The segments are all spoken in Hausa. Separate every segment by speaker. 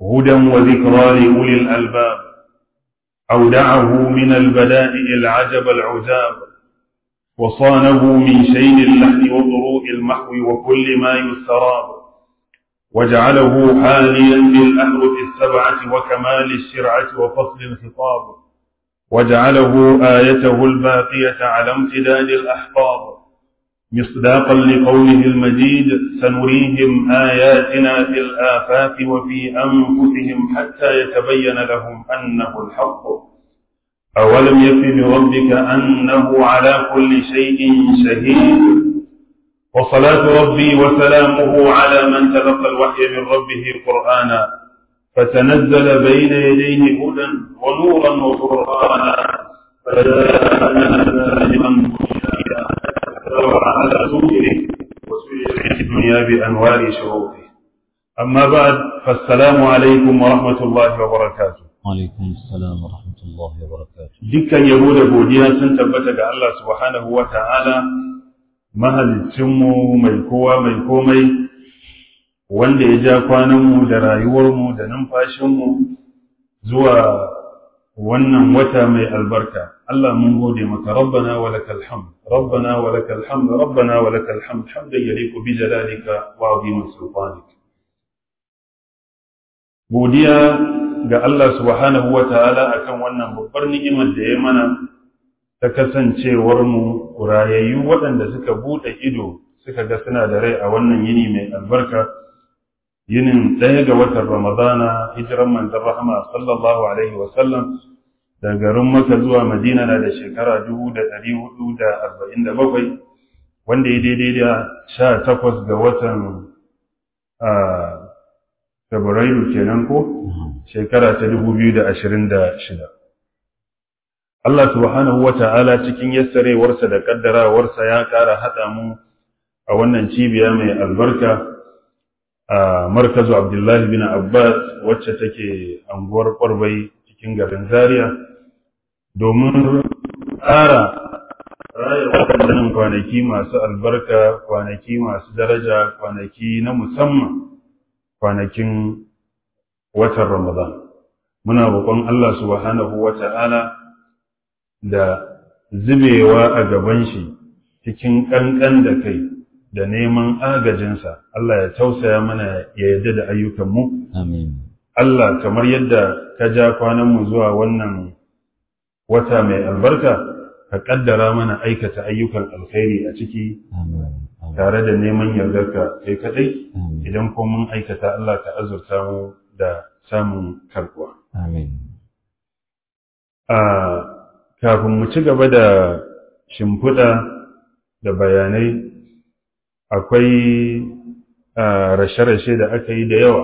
Speaker 1: هدى وذكرى لأولي الألباب أودعه من البدائع العجب العجاب وصانه من شين اللحن وضروء المحو وكل ما يستراب وجعله حاليا بالأحرف السبعة وكمال الشرعة وفصل الخطاب وجعله آيته الباقية على امتداد الأحقاب مصداقا لقوله المجيد سنريهم آياتنا في الآفاق وفي أنفسهم حتى يتبين لهم أنه الحق أولم يكف بربك أنه على كل شيء شهيد وصلاة ربي وسلامه على من تلقى الوحي من ربه قرآنا فتنزل بين يديه هدى ونورا وفرقانا فجاءنا سالما على سوره وسير الدنيا بأنوار شروطه أما بعد فالسلام عليكم ورحمة الله وبركاته.
Speaker 2: وعليكم السلام ورحمة الله وبركاته.
Speaker 1: dukkan yabo da godiya sun tabbata ga Allah subhanahu wa ta'ala mahalicinmu mai kowa mai komai wanda ya ja kwananmu da rayuwarmu da numfashinmu zuwa wannan wata mai albarka. Allah mun gode maka rabbana wa lakal hamd rabbana wa lakal hamd rabbana wa lakal hamd hamdan yaliqu bi jalalika wa azimi sultanik. Godiya ga Allah subhanahu wa ta'ala akan wannan babbar ni'imar da ya mana ta kasancewar mu rayayyu waɗanda suka buɗe ido suka ga suna da rai a wannan yini mai albarka yinin ɗaya ga watan Ramadana hijiran manzon rahama sallallahu alaihi wa sallam daga garin Makka zuwa Madina na da shekara 1447 wanda ya daidai da 18 ga watan Fabrairu kenan ko shekara ta 2026. Allah subhanahu wata'ala cikin yassarewarsa da kaddarawarsa ya ƙara haɗa mu a wannan cibiya mai albarka a markazu Abdullahi bin Abbas wacce take anguwar Ƙwarbai cikin garin Zaria domin ƙara raya waɗannan kwanaki masu albarka, kwanaki masu daraja, kwanaki na musamman, kwanakin watan Ramadan. Muna roƙon Allah subhanahu wa ta'ala da zubewa a gaban shi cikin ƙanƙan da kai da neman agajinsa. Allah ya tausaya mana ya yarda da ayyukanmu.
Speaker 2: Amin.
Speaker 1: Allah kamar yadda ka ja kwananmu zuwa wannan wata mai albarka, ka ƙaddara mana aikata ayyukan alkhairi a ciki tare da neman yardarka kai kaɗai. Idan ko mun aikata Allah ka azurta mu da samun karbuwa.
Speaker 2: Amin.
Speaker 1: Kafin mu ci gaba da shimfiɗa da bayanai, akwai rashe-rashe da aka yi da yawa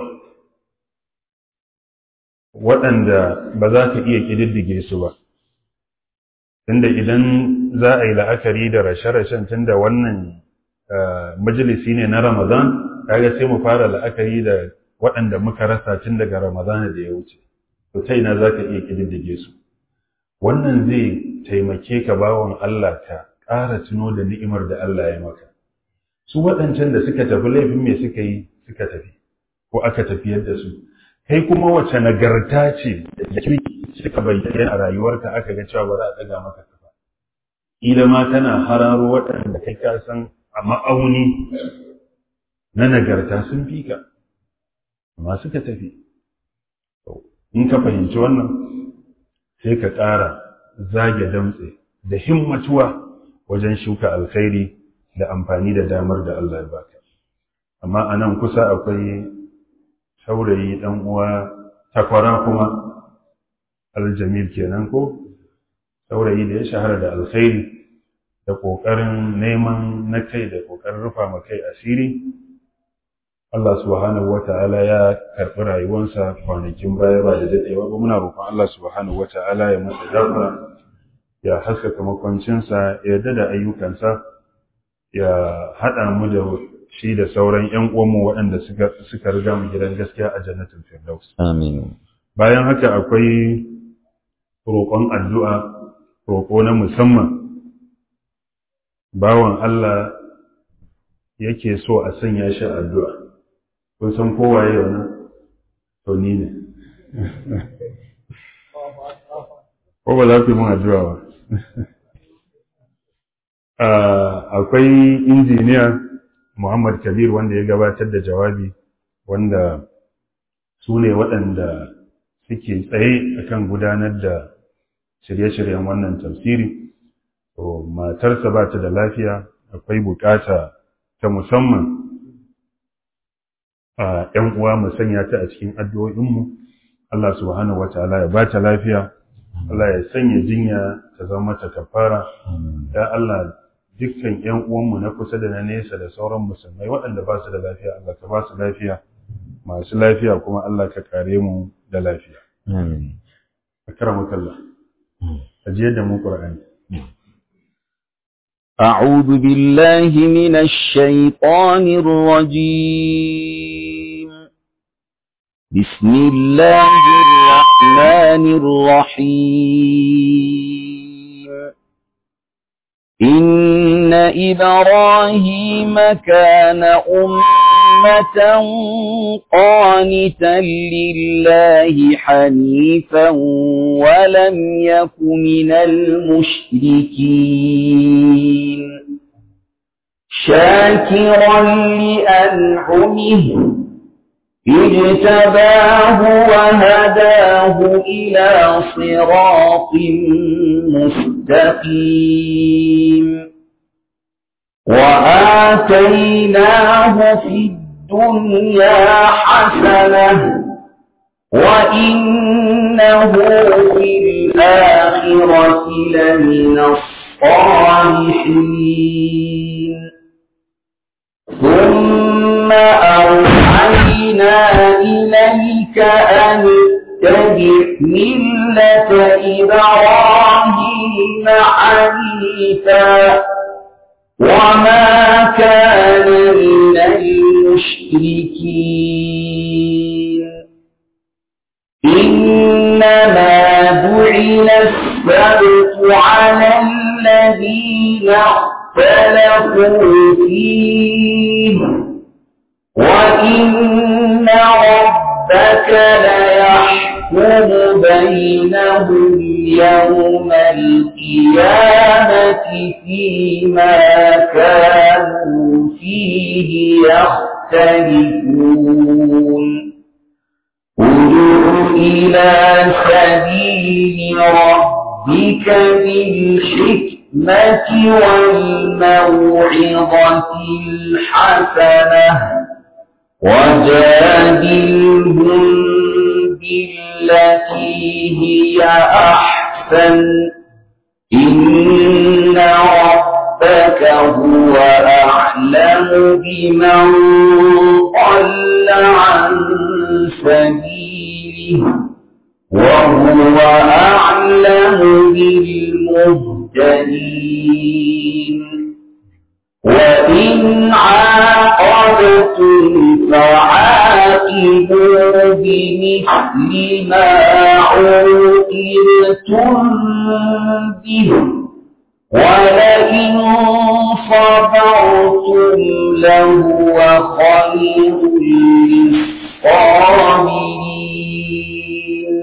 Speaker 1: waɗanda ba za ka iya ƙididdige su ba. Tunda idan za a yi la'akari da rashe-rashen tunda wannan majalisi ne na Ramadan, kaga sai mu fara la'akari da waɗanda muka rasa tun daga Ramadan da ya wuce. To ta ina za ka iya ƙididdige su. Wannan zai taimake ka bawan Allah ka ƙara tuno da ni'imar da Allah ya maka. Su waɗancan da suka tafi laifin me suka yi suka tafi ko aka tafiyar da su. Kai kuma wace nagarta ce da suka bayyana a rayuwarka aka ga cewa ba za a ɗaga maka kafa. Ila ma kana hararo waɗanda kai ka san a ma'auni na nagarta sun fi ka, amma suka tafi. In ka fahimci wannan, sai ka ƙara zage damtse da himmatuwa wajen shuka alkhairi da amfani da damar da Allah ya baka. Amma a nan kusa akwai saurayi ɗan uwa takwara kuma Aljamil kenan ko saurayi da ya shahara da alkhairi da ƙoƙarin neman na kai da ƙoƙarin rufa ma kai asiri. Allah subhanahu wa ta'ala ya karɓi rayuwarsa kwanakin baya ba da daɗewa ba. Muna roƙon Allah subhanahu wa ta'ala ya masa gafara, ya haskaka makwancinsa, ya yarda da ayyukansa, ya haɗa mu da shi da sauran ‘yan uwanmu waɗanda suka riga mu gidan gaskiya a jannatin Firdaus.
Speaker 2: Amin.
Speaker 1: Bayan haka akwai roƙon addu'a, roƙo na musamman. Bawan Allah yake so a sanya shi addu'a. Kun san kowaye wannan? to ni ne ko ba za ku yi mun addu'a ba akwai injiniya Muhammad Kabir wanda ya gabatar da jawabi wanda su ne waɗanda suke tsaye akan gudanar da shirye-shiryen wannan tafsiri. To matarsa ba ta da lafiya, akwai bukata ta musamman a ‘yan uwa mu sanya ta a cikin addu'o'inmu. Allah subhanahu wata'ala ya ba ta lafiya, Allah ya sanya jinya ta zama mata kafara. Ya Allah, dukkan ‘yan uwanmu na kusa da na nesa da sauran musulmai waɗanda ba su da lafiya, Allah ka ba su lafiya, masu lafiya kuma Allah ka kare mu da lafiya. Akramakallah. Ajiyar da mu Qur'ani.
Speaker 3: أعوذ بالله من الشيطان الرجيم. بسم الله الرحمن الرحيم. إن إبراهيم كان أمة قانتا لله حنيفا ولم يك من المشركين شاكرا لأنعمه اجتباه وهداه إلى صراط مستقيم وآتيناه في الدنيا حسنة وإنه في الآخرة لمن الصالحين ثم أوحينا إليك أن اتبع ملة إبراهيم حنيفا وما كان من المشركين إنما جعل السبت على الذين اختلفوا فيه وإن ربك ليحكم بينهم يوم القيامة فيما كانوا فيه يختلفون ادع إلى سبيل ربك بالحكمة والموعظة الحسنة وجادلهم بالتي هي أحسن إن ربك هو أعلم بمن ضل عن سبيله وهو أعلم بالمهتدين وإن عاقبتم فعاقبوا بمثل ما عوقبتم به ولئن صبرتم لهو خير للصابرين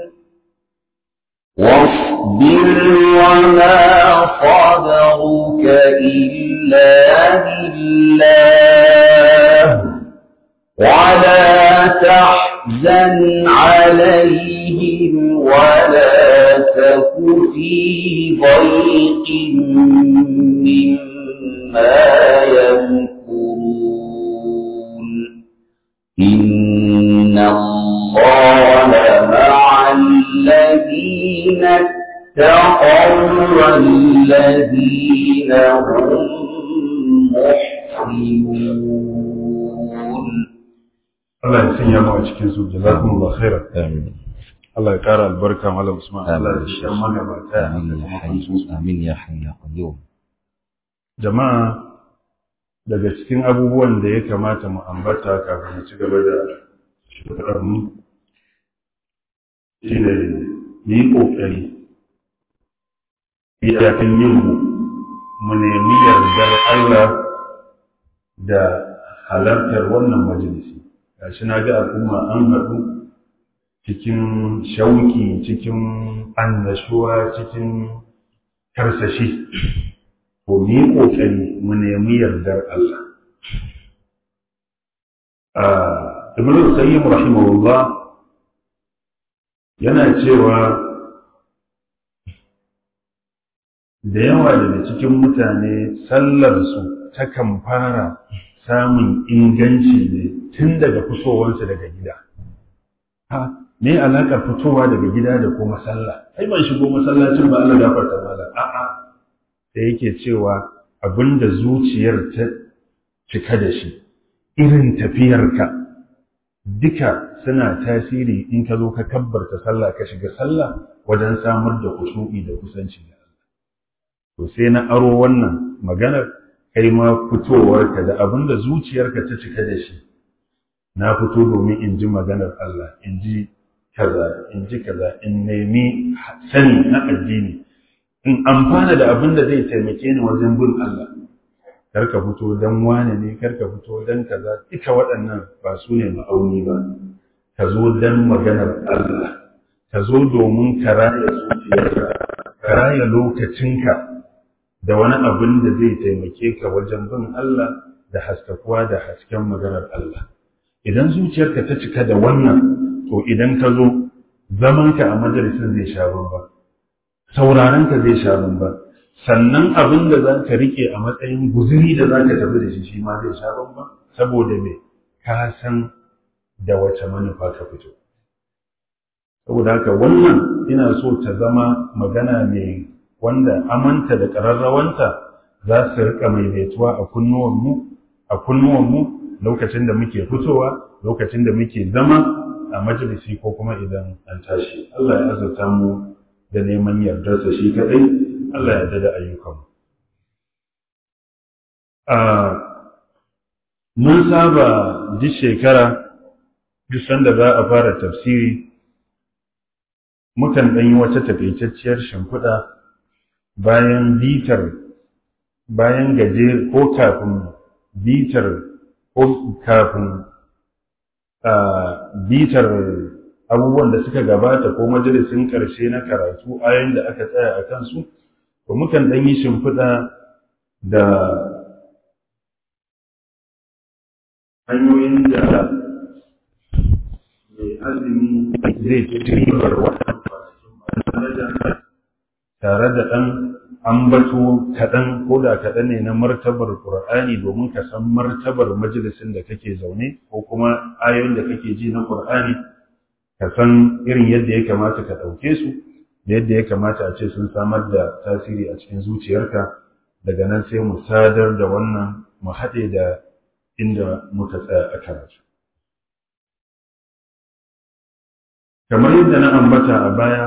Speaker 3: واصبر وما صبرك إلا بالله ولا تحزن عليهم ولا تك في ضيق مما يمكرون إن الله مع الذين اتقوا والذين هم محسنون
Speaker 1: Allah ya sanya mu a cikin su jazakumullahu khairan amin Allah ya kara albarka malam Usman Allah ya shi amma gabata
Speaker 2: amin ya hayya qayyum
Speaker 1: jama'a daga cikin abubuwan da ya kamata mu ambata kafin mu ci gaba da shirarmu shine yi kokari iyakan yin mu nemi yardar Allah da halartar wannan majalisi gashi na ga al'umma an haɗu cikin shauki, cikin annashuwa, cikin karsashi, to mu yi ƙoƙari mu nemi yardar Allah. Ibn al-Qayyim rahimahullah yana cewa da yawa daga cikin mutane sallarsu takan fara samun inganci ne tun daga fitowarsu daga gida. Me alaƙar fitowa daga gida da kuma sallah? Ai ban shigo masallacin ba, Allah gafarta mala. A'a, da yake cewa abinda zuciyar ta cika da shi, irin tafiyarka duka suna tasiri in ka zo ka kabbarta sallah ka shiga sallah wajen samar da khushu'i da kusanci da Allah. To sai na aro wannan maganar, kai ma fitowarka da abinda zuciyarka ta cika da shi. Na fito domin in ji maganar Allah, in ji kaza, in nemi sani na addini, in amfana da abin da zai taimake ni wajen bin Allah. Karka fito don wane ne, karka fito don kaza, duka waɗannan ba su ne ma'auni ba. Ka zo don maganar Allah, ka zo domin ka raya zuciyarka, ka raya lokacinka da wani abin da zai taimake ka wajen bin Allah da haskakuwa da hasken maganar Allah. Idan zuciyarka ta cika da wannan, to idan ka zo zamanka a majalisin zai sha bamban, saurarenka zai sha bamban, sannan abin da za ka riƙe a matsayin guzuri da za ka tafi da shi ma zai sha bamban, saboda me ka san da wace manufa ka fito. Saboda haka wannan ina so ta zama magana mai wanda amanta da ƙararrawanta za su riƙa maimaituwa a kunnuwanmu lokacin da muke fitowa, lokacin da muke zama a majalisi ko kuma idan an tashi. Allah ya azurta mu da neman yardarsa shi kadai, Allah ya yarda da ayyukanmu. Mun saba duk shekara, duk sanda za a fara tafsiri, mukan ɗan yi wata takaitacciyar shimfiɗa bayan gaje ko kafin bitar abubuwan da suka gabata ko majalisin ƙarshe na karatu ayoyin da aka tsaya a kansu, to mukan ɗan yi shimfiɗa da hanyoyin da mai azumi zai ci ribar wannan tare da ɗan ambato kaɗan ko da kaɗan ne na martabar Qur'ani domin ka san martabar majalisin da kake zaune ko kuma ayoyin da kake ji na Qur'ani, ka san irin yadda ya kamata ka ɗauke su da yadda ya kamata a ce sun samar da tasiri a cikin zuciyarka. Daga nan sai mu sadar da wannan mu haɗe da inda muka tsaya a karatu. Kamar yadda na ambata a baya,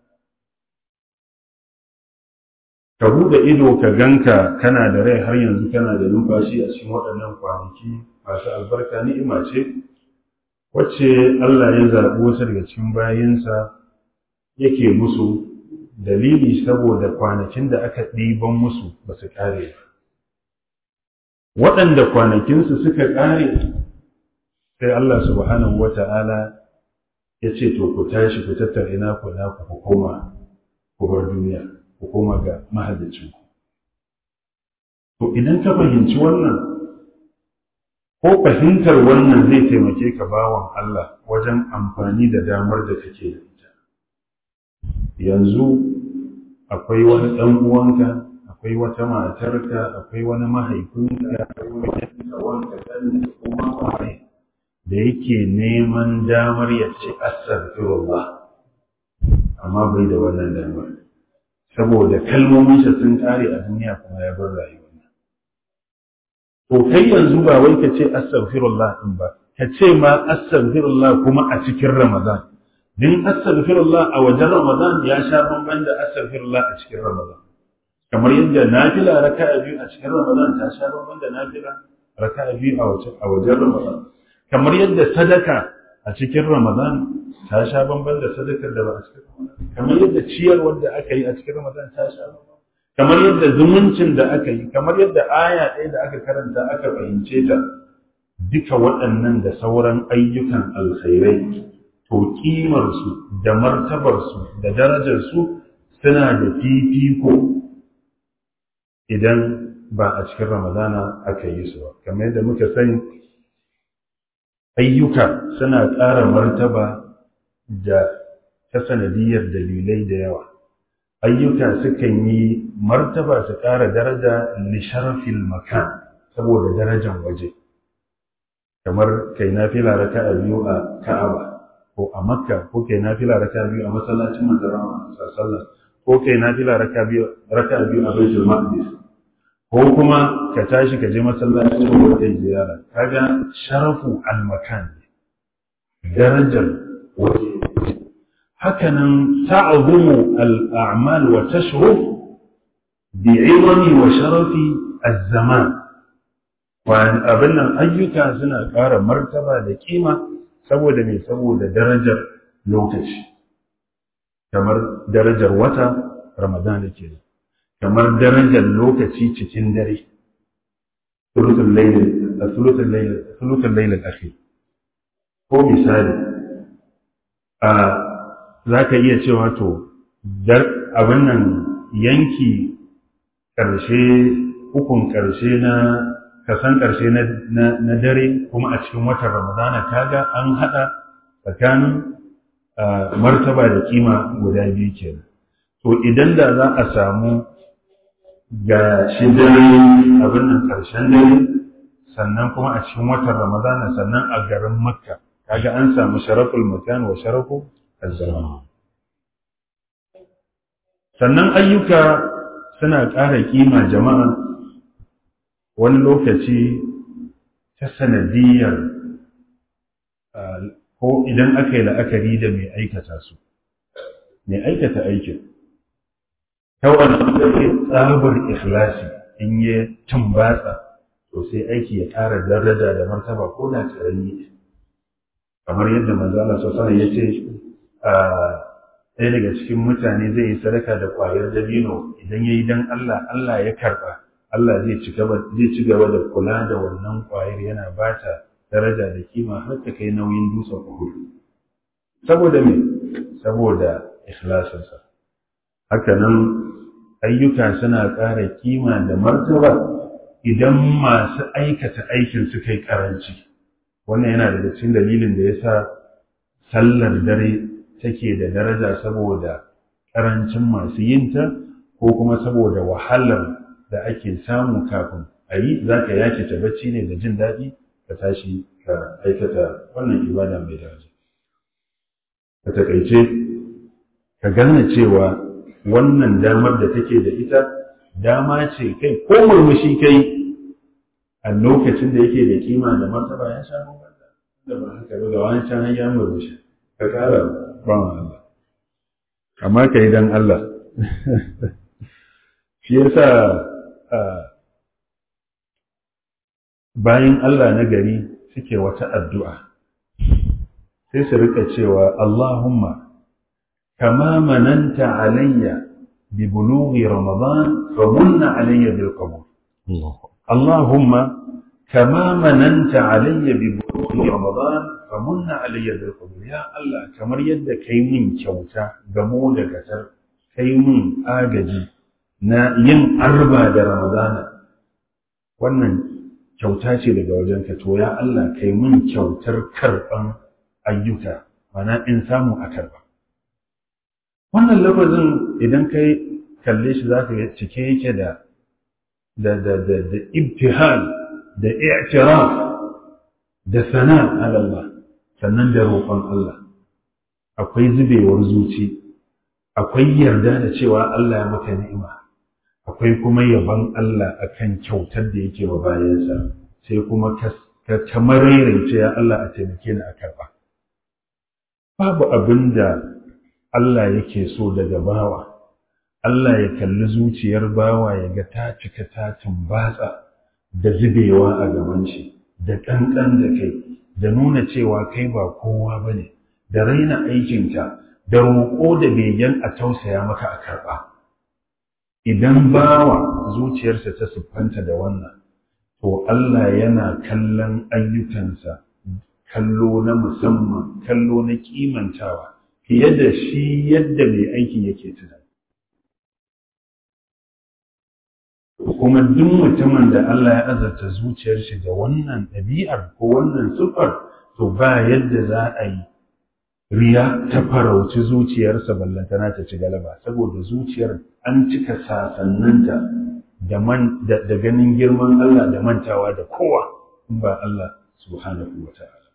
Speaker 1: ka buɗe ido ka ganka kana da rai har yanzu kana da numfashi a cikin waɗannan kwanaki masu albarka, ni'ima ce wacce Allah ya zaɓi wasu daga cikin bayinsa yake musu dalili saboda kwanakin da aka ɗiban musu ba su ƙare ba. Waɗanda kwanakinsu suka ƙare sai Allah subhanahu wa ta'ala ya ce to ku tashi ku tattara ina ku koma ku bar duniya, ku koma ga mahalicinku. To idan ka fahimci wannan, ko fahimtar wannan zai taimake ka bawan Allah wajen amfani da damar da kake da ita. Yanzu akwai wani ɗan uwanka, akwai wata matarka, akwai wani mahaifinka, akwai wani wanka ɗan da kuma wani da yake neman damar ya ce astaghfirullah, amma bai da wannan damar. Saboda kalmominsa sun kare a duniya kuma ya bar rayuwa. To kai yanzu ba wai ka ce astaghfirullah din ba, ka ce ma astaghfirullah kuma a cikin Ramadan. Din astaghfirullah a wajen Ramadan ya sha bamban da astaghfirullah a cikin Ramadan. Kamar yadda nafila raka'a biyu a cikin Ramadan ta sha bamban da nafila raka'a biyu a wajen Ramadan. Kamar yadda sadaka a cikin Ramadan ta sha bamban da sadakar da ba a cikin Ramadan. Kamar yadda ciyarwar da aka yi a cikin Ramadan ta sha bamban. Kamar yadda zumuncin da aka yi, kamar yadda aya ɗaya da aka karanta aka fahimce ta, duka waɗannan da sauran ayyukan alkhairai to ƙimarsu da martabarsu da darajarsu suna da fifiko idan ba a cikin ramadana aka yi su ba. Kamar yadda muka sani ayyuka suna ƙara martaba da ta sanadiyar dalilai da yawa. Ayyuka sukan yi martaba su ƙara daraja li sharafil makan saboda darajan waje, kamar kai nafila raka'a biyu a Ka'aba ko a Makka, ko kai nafila raka'a biyu a masallacin Manzon Allah sallallahu alaihi wasallam, ko kai nafila raka'a biyu a Baitul Maqdis, ko kuma ka tashi ka je masallacin da kai ziyara. Kaga sharafu al-makan, darajar waje. hakanan ta'zumu al-a'mal wa tashruf bi'izami wa sharafi az-zaman. Abin nan ayyuka suna ƙara martaba da kima saboda me? Saboda darajar lokaci, kamar darajar wata Ramadan ke, kamar darajar lokaci cikin dare, thuluthul layl al-akhir. Ko misali za ka iya cewa to abin nan yanki ƙarshe, ukun ƙarshe na kasan ƙarshe na dare kuma a cikin watan Ramadana, kaga an haɗa tsakanin martaba da kima guda biyu kenan. To idan da za a samu ga shi dare abin nan ƙarshen dare sannan kuma a cikin watan Ramadana sannan a garin Makka, kaga an samu sharaful makan wa sharafu az-zaman. Sannan ayyuka suna ƙara kima jama'a wani lokaci ta sanadiyar ko idan aka yi la'akari da mai aikata su, mai aikata aikin ta wani tsabar ikhlasi in ya tumbatsa to sai aiki ya ƙara daraja da martaba ko da karami, kamar yadda manzo Allah sallallahu alaihi wasallam yace ɗaya daga cikin mutane zai yi sadaka da ƙwayar dabino, idan yayi dan Allah, Allah ya karɓa, Allah zai ci gaba da kula da wannan ƙwayar yana bata daraja da kima har ta kai nauyin dutsen Uhud. Saboda me? Saboda ikhlasinsa. Haka nan ayyuka suna ƙara kima da martaba idan masu aikata aikin su kai karanci. Wannan yana daga cikin dalilin da yasa sallar dare take da daraja, saboda karancin masu yinta ko kuma saboda wahalar da ake samu kafin a yi. Za ka yake ta bacci ne da jin daɗi ka tashi ka aikata wannan ibada mai daraja. A taƙaice ka gane cewa wannan damar da take da ita dama ce, kai ko murmushi kai a lokacin da yake da kima da martaba ya sha bambanta da ba haka ba, ga wani can ya murmushi ka ƙara ba Allah, amma ka yi don Allah. Shi yasa bayan Allah na gari suke wata addu'a sai su rika cewa Allahumma kama mananta alayya bi bulughi Ramadan fa munna alayya bil qabul. Allahumma kama mananta alayya bi bulughi Ramadan fa munna alayya bil qabul. Ya Allah, kamar yadda kai min kyauta gamo da gatar, kai min agaji na yin arba da Ramadana, wannan kyauta ce daga wajenka, to ya Allah kai mun kyautar karɓan ayyuka, mana in samu a karɓa. Wannan lafazin idan kai kalle shi za ka ga cike yake da ibtihal da i'tiraf da sana ala Allah, sannan da roƙon Allah. Akwai zubewar zuci, akwai yarda da cewa Allah ya maka ni'ima, akwai kuma yabon Allah akan kyautar da yake wa bayansa, sai kuma ka maraice ya Allah a taimake ni a karɓa. Babu abin da Allah yake so daga bawa, Allah ya kalli zuciyar bawa ya ga ta cika ta tumbatsa da zubewa a gaban shi, da ƙanƙan da kai, da nuna cewa kai ba kowa ba ne, da raina aikinka, da roƙo da begen a tausaya maka a karɓa. Idan bawa zuciyarsa ta siffanta da wannan, to Allah yana kallon ayyukansa kallo na musamman, kallo na kimantawa fiye da shi yadda mai aikin yake tunani. Kuma duk mutumin da Allah ya azarta zuciyar shi da wannan ɗabi'ar ko wannan siffar, to ba yadda za a yi riya ta farauci zuciyarsa ballantana ta ci galaba, saboda zuciyar an cika sasanninta da ganin girman Allah da mantawa da kowa in ba Allah subhanahu wa ta'ala.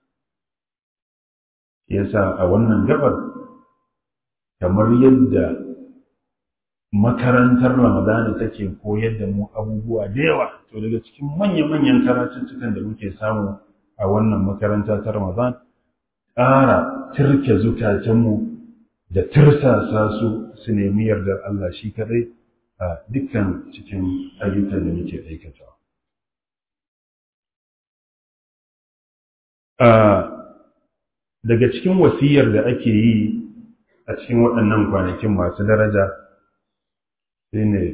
Speaker 1: Yasa a wannan gabar, kamar yadda makarantar Ramadana take koyar da mu abubuwa da yawa, to daga cikin manya-manyan karatuttukan da muke samu a wannan makaranta ta Ramadan, ƙara turke zukatanmu da tirsasa su nemi yardar Allah shi kadai a dukkan cikin ayyukan da muke aikatawa. Daga cikin wasiyar da ake yi a cikin waɗannan kwanakin masu daraja, shine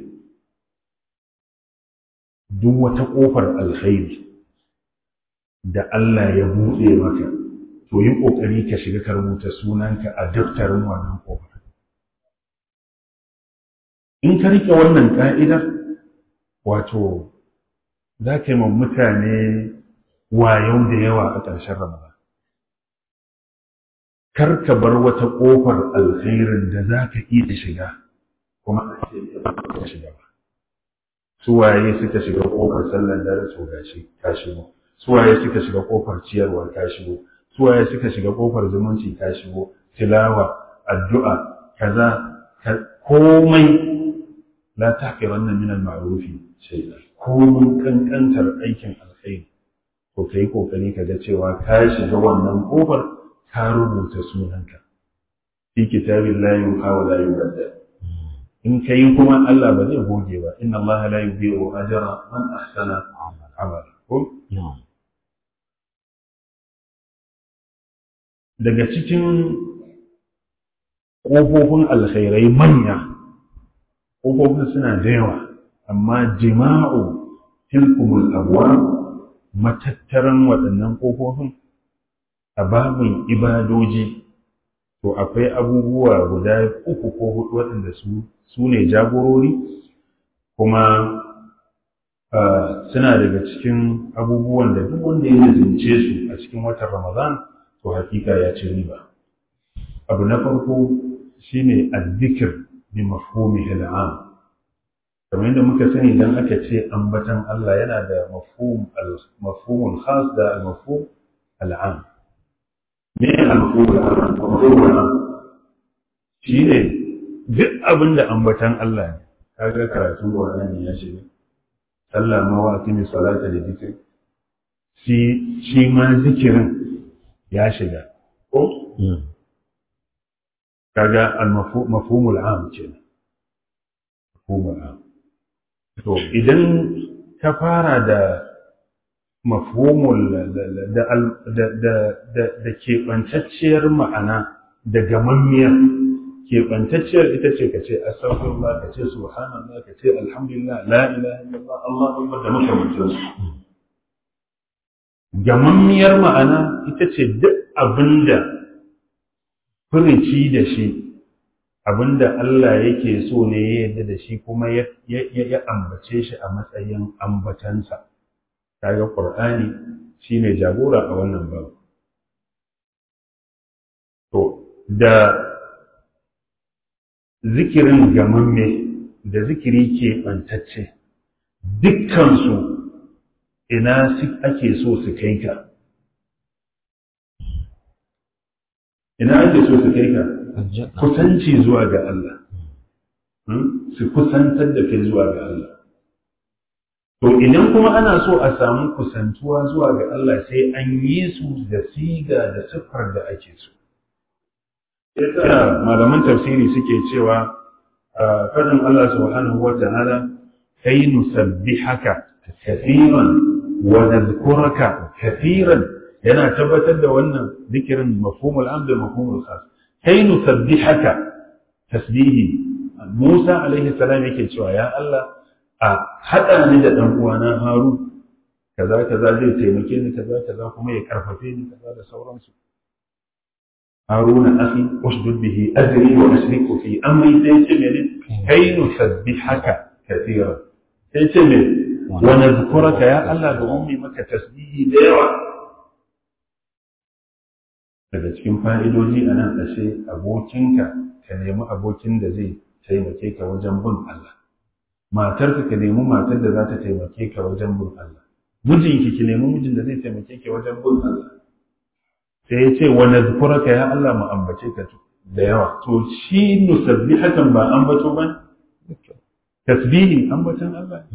Speaker 1: duk wata ƙofar alkhairi da Allah ya buɗe maka, to yi ƙoƙari ka shiga ka rubuta sunanka a daftarin wannan ƙofar. In ka riƙe wannan ƙa'idar, wato za ka yi ma mutane wayau da yawa a ƙarshen Ramadan. Kar ka bar wata ƙofar alkhairin da za ka iya shiga kuma a ce ka shiga ba. Suwaye suka shiga ƙofar sallan dare, to gashi ka shigo. Suwaye suka shiga ƙofar ciyarwa, ka shigo. Suwaye suka shiga ƙofar zumunci, ka shigo. Tilawa, addu'a, kaza, komai. La tahqiranna min al-ma'rufi shay'an. Komai kankantar aikin alkhairi, to kai kokari ka ga cewa ka shiga wannan ƙofar, ka rubuta sunanka fi kitabillahi yuha wa la yubaddal. In kai kuma Allah ba zai goge ba, inna Allah la yudhi'u ajra man ahsana amala. Daga cikin ƙofofin alkhairai manya, ƙofofin suna da yawa, amma jima'u tilkumul abwab, matattaran waɗannan ƙofofin a babin ibadoji, to akwai abubuwa guda 3 ko 4 waɗanda su ne jagorori, kuma suna daga cikin abubuwan da duk wanda ya zince su a cikin watan Ramadan, to hakika ya ci riba. Abu na farko shine azzikr bi mafhumihi al'am. Kamar yadda muka sani, idan aka ce ambatan Allah yana da mafhumul khas da al-mafhum al'am. Me al-mafhum al'am? Shine duk abin da ambatan Allah ne. Kaga karatun Qur'ani ya shiga, sallah ma wa aqimi salata da zikir, shi ma zikirin ya shiga, ko? Kaga al-mafhumul am kenan. Mafhumul am. To idan ka fara da mafhumul da keɓantacciyar ma'ana da gamammiyar, keɓantacciyar ita ce ka ce astaghfirullah, ka ce subhanallah, ka ce alhamdulillah, la ilaha illallah, Allahu akbar da makamantansu. Gamammiyar ma'ana ita ce duk abinda furici da shi, abinda Allah yake so ne ya yarda da shi kuma ya ambace shi a matsayin ambatansa. Kaga Qur'ani shine jagora a wannan babu. To da zikirin gamamme da zikiri ke bantacce, dukkansu ina ake so su kai ka? Ina ake so su kai ka? Kusanci zuwa ga Allah. Su kusantar da kai zuwa ga Allah. To idan kuma ana so a samu kusantuwa zuwa ga Allah, sai an yi su da siga da siffar da ake so. Yasa malaman tafsiri suke cewa fadin Allah subhanahu wa ta'ala, kai nusabbihaka kathiran wa nadhkuraka kathiran, yana tabbatar da wannan zikirin mafhumul am da mafhumul khas. Kai nusabbihaka, tasbihi. Musa alaihi salam yake cewa, ya Allah, a haɗa ni da ɗan uwana Harun, kaza kaza zai taimake ni kaza kaza kuma ya karfafe ni kaza da sauransu. Haruna akhi ushdud bihi azri wa ashriku fi amri, sai ce mene kai nusabbihaka kathira, sai ce mene wa nadhkuraka ya Allah da ummi maka tasbihi da yawa. Daga cikin fa'idoji anan ashe abokinka ka nemi abokin da zai taimake ka wajen bin Allah, matarka ka nemi matar da za ta taimake ka wajen bin Allah, mijinki ki nemi mijin da zai taimake ki wajen bin Allah. Sai ya ce wa nadhkuraka ya Allah mu ambace ka da yawa. To shi nusabbihatan ba ambato ba, tasbihi ambacin Allah.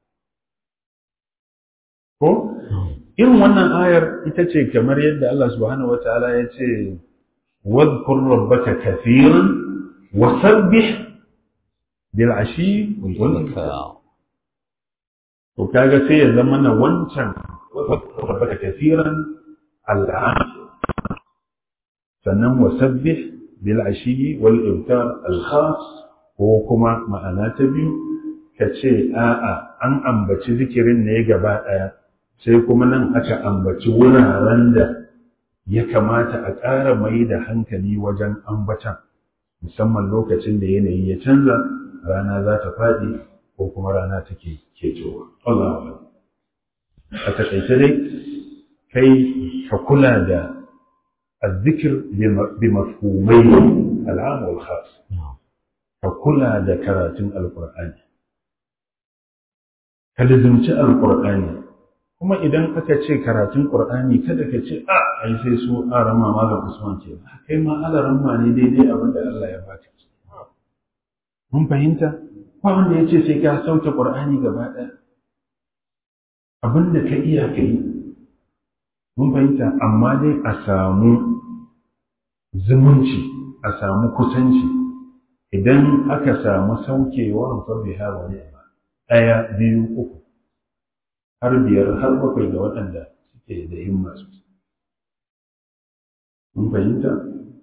Speaker 1: Ko irin wannan ayar ita ce kamar yadda Allah subhanahu wataala ya ce wadhkur rabbaka kathiran wa sabbih bil ashi wal ibkar. To kaga sai ya zama na wancan wadhkur rabbaka kathiran al'am, sannan wasabbih bil ashi wal ibkar al khas, ko kuma ma'ana ta biyu ka ce a'a an ambaci zikirin ne gaba daya, sai kuma nan aka ambaci wuraren da ya kamata a ƙara mai da hankali wajen ambatan, musamman lokacin da yanayi ya canza, rana za ta faɗi ko kuma rana take ketowa. Allah a taƙaice dai kai ka kula da الذكر بمفهومين العام والخاص. فكل ذكرات القرآن كلزمت القرآن. kuma idan aka ce karatun Qur'ani kada ka ce ai sai su arama malam Usman ke, kai ma alaramma ne daidai abin da Allah ya baka. Mun fahimta? Ba wanda ya ce sai ka sauke Qur'ani gaba ɗaya. Abin da ka iya ka yi. Mun fahimta, amma dai a samu zumunci, a samu kusanci. Idan aka samu saukewa fa biha wa ni'ma, 1, 2, 3 har 5 har 7 ga waɗanda suke da himma sosai. Mun fahimta?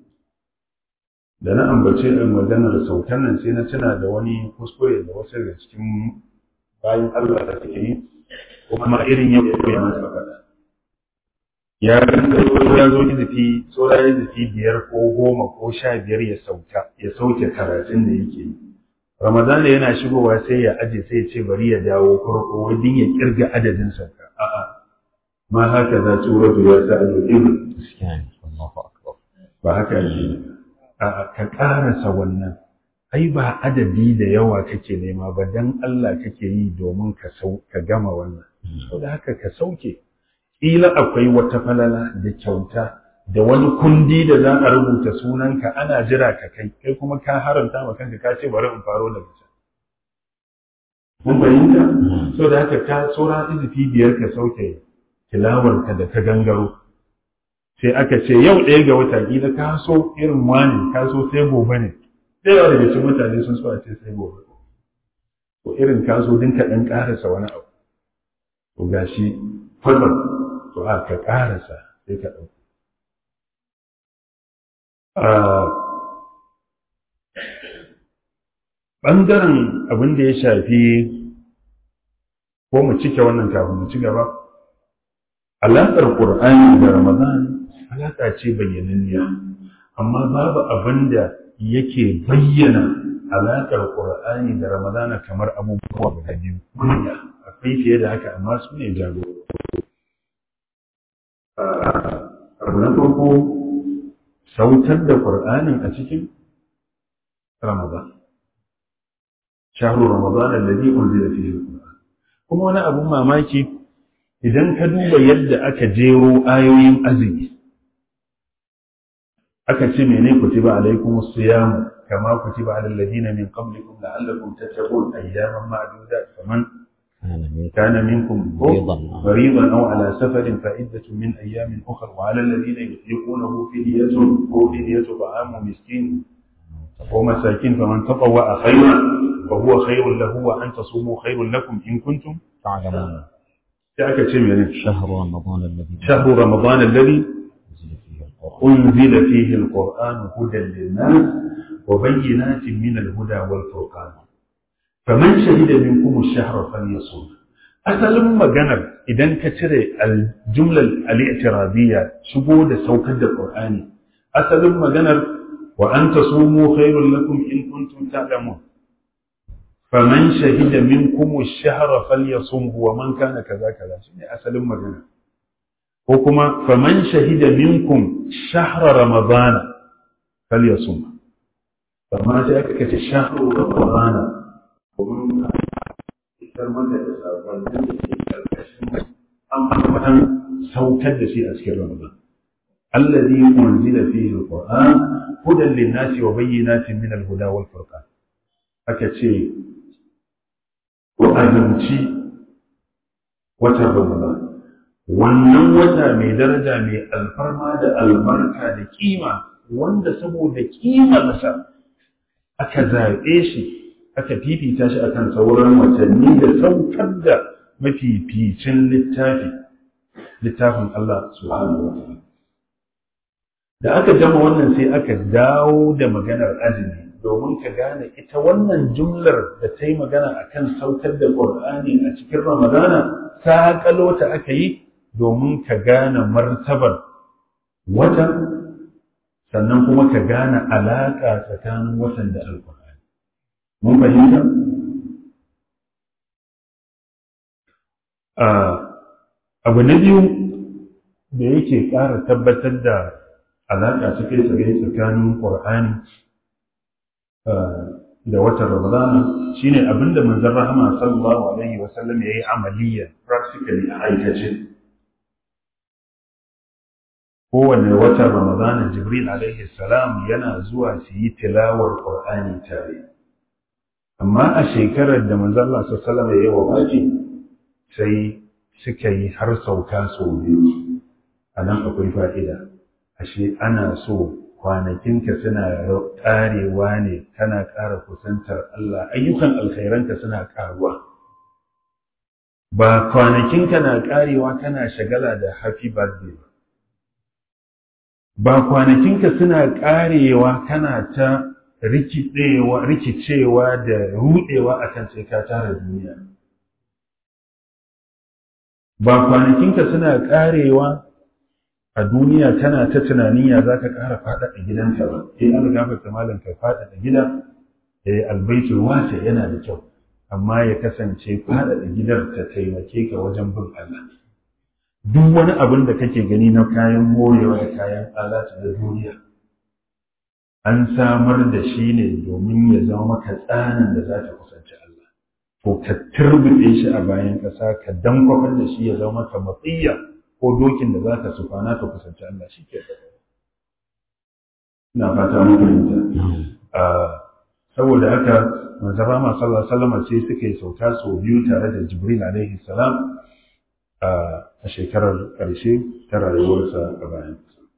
Speaker 1: Da na ambace ɗan maganar saukan nan sai na tuna da wani kuskure da wasu daga cikin bayan Allah da suke yi, kuma irin yadda ya masa faɗa. Ya zo izifi, tsora izifi 5 ko 10 ko 15 ya sauke karatun da yake yi. Ramadan da yana shigowa sai ya aje sai ya ce bari ya dawo farko wajen ya kirga adadin sauka. A'a, ma haka za suratu ya sa al-ibn. Ba haka ne. A'a, ka karasa wannan. Ai ba adadi da yawa kake nema ba, dan Allah kake yi domin ka gama wannan. Saboda haka ka sauke. Ƙila akwai wata falala da kyauta da wani kundi da za a rubuta sunanka ana jira ka kai kuma ka haramta ma kanka ka ce bari in faro daga can. Mun fahimta? So da haka ka tsora izifi 5 ka sauke tilawarka da ka gangaro. Sai aka ce yau 1 ga wata ƙila ka so irin wani ka so sai gobe ne. Sai yawa daga cikin mutane sun so a ce sai gobe. To irin ka so din ka ɗan ƙarasa wani abu. To gashi fadlan. To ka ƙarasa sai ka ɗauka. Ɓangaren abin da ya shafi ko mu cike wannan kafin mu ci gaba, alaƙar Ƙur'ani da Ramadan alaƙa ce bayyananniya, amma babu abin da yake bayyana alaƙar Ƙur'ani da Ramadan kamar abubuwa guda biyu. Akwai fiye da haka amma su ne jagoro. Abu na farko sautar da Qur'anin a cikin Ramadan. Shahru Ramadan alladhi unzila fihi al-Qur'an. Kuma wani abun mamaki idan ka duba yadda aka jero ayoyin azumi. Aka ce mene kutiba alaykumus siyam kama kutiba alal ladina min qablikum la'allakum tattaqun ayyaman ma'dudat faman كان منكم مريضا أو على سفر فعدة من أيام أخر وعلى الذين يطيقونه فدية طعام مسكين ومساكين فمن تطوع خيرا فهو خير له وأن تصوموا خير لكم إن كنتم
Speaker 2: تعلمون.
Speaker 1: شهر رمضان الذي أنزل فيه القرآن هدى للناس وبينات من الهدى والفرقان فمن شهد منكم الشهر فليصوم. asalin maganar idan ka cire jumlar al-i'tiradiyya shigo da saukar da Qur'ani asalin maganar wa an tasumu khairul lakum in kuntum ta'lamun faman shahida minkum ash-shahra falyasumhu wa man kana kaza kaza shine asalin magana ko kuma faman shahida minkum shahra ramadana falyasum amma sai aka kace shahru ramadana kuma isar maka da sabon da ke karkashin an saukar da shi a cikin ramadan alladhi unzila fihi alquran hudan lin-nasi wa bayyinatin min al-huda wal-furqan aka ce ko azumci watan ramadan wannan wata mai daraja mai alfarma da albarka da kima wanda saboda kimarsa aka zaɓe shi aka fifita shi akan sauran watanni da saukar da mafificin littafin Allah subhanahu wa ta'ala da aka gama wannan sai aka dawo da maganar azumi domin ka gane ita wannan jumlar da ta yi magana akan saukar da Qur'ani a cikin Ramadana ta kalo ta aka yi domin ka gane martabar watan sannan kuma ka gane alaƙa tsakanin watan da Alƙur'ani. Mun fahimta? Abu na biyu da yake ƙara tabbatar da alaƙa tsakanin Qur'ani da watan Ramadana shine abinda manzon Rahama sallallahu alaihi wa sallam yayi amaliya practically a aikace. Kowane watan Ramadana Jibril alaihi salam yana zuwa su yi tilawar Qur'ani tare. Amma a shekarar da manzon Allah sallallahu alaihi wa sallam yayi wafati sai suka yi har sauka sau biyu. A nan akwai fa'ida. Ashe ana so kwanakinka suna ƙarewa ne kana ƙara kusantar Allah ayyukan alkhairanka suna ƙaruwa ba kwanakinka na ƙarewa kana shagala da happy birthday ba kwanakinka suna ƙarewa kana ta rikicewa da ruɗewa akan sai ka tara duniya ba kwanakinka suna ƙarewa a duniya tana ta tunanin ya za ka ƙara faɗaɗa gidanka ba an gafarta malam ka faɗaɗa gida albaitul wasi yana da kyau amma ya kasance faɗaɗa gidar ta taimake ka wajen bin Allah duk wani abin da kake gani na kayan morewa da kayan alatu da duniya an samar da shi ne domin ya zama maka tsanin da za ta kusanci Allah to ka turbuɗe shi a bayan ƙasa ka dankwafar da shi ya zama maka matsiyya ko dokin da za ka sufana ka kusanci Allah shi ke ina fata mun fahimta saboda haka manzon Rahama sallallahu alaihi wasallam sai suka yi sauka sau biyu tare da Jibril alaihi salam a shekarar ƙarshe ta rayuwarsa a bayan